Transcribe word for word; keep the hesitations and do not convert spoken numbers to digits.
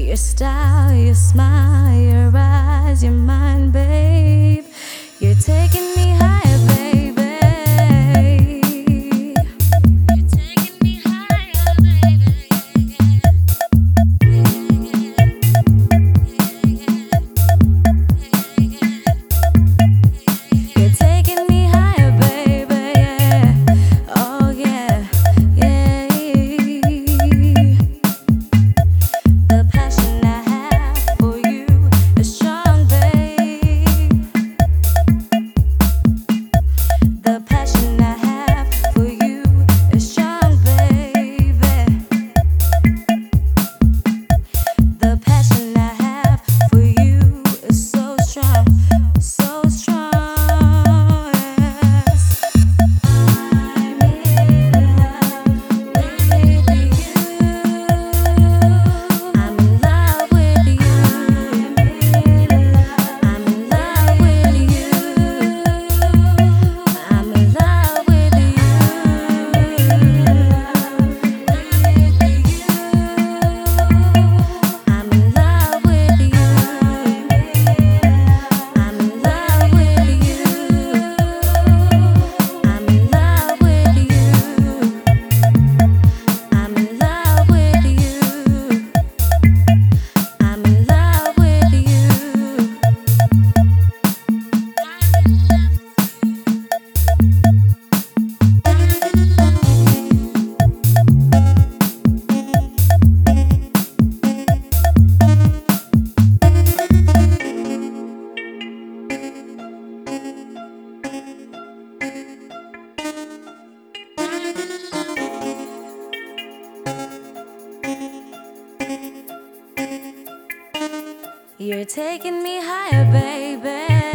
Your style, your smile, your eyes, your mind, babe. You're taking me higher, baby. You're taking me higher, baby. You're taking me higher, baby. Yeah. Oh yeah, yeah. The passion I have for you is strong, babe. The passion I have for you is strong, baby. The passion I have for you is so strong, so strong. Yes. I'm in love with you. I'm in love with you. I'm in love with you. I'm in love with you. I'm in love with you. I'm in love with you. I'm in love with you. I'm in love with you. I'm in love with you. You're taking me higher, baby.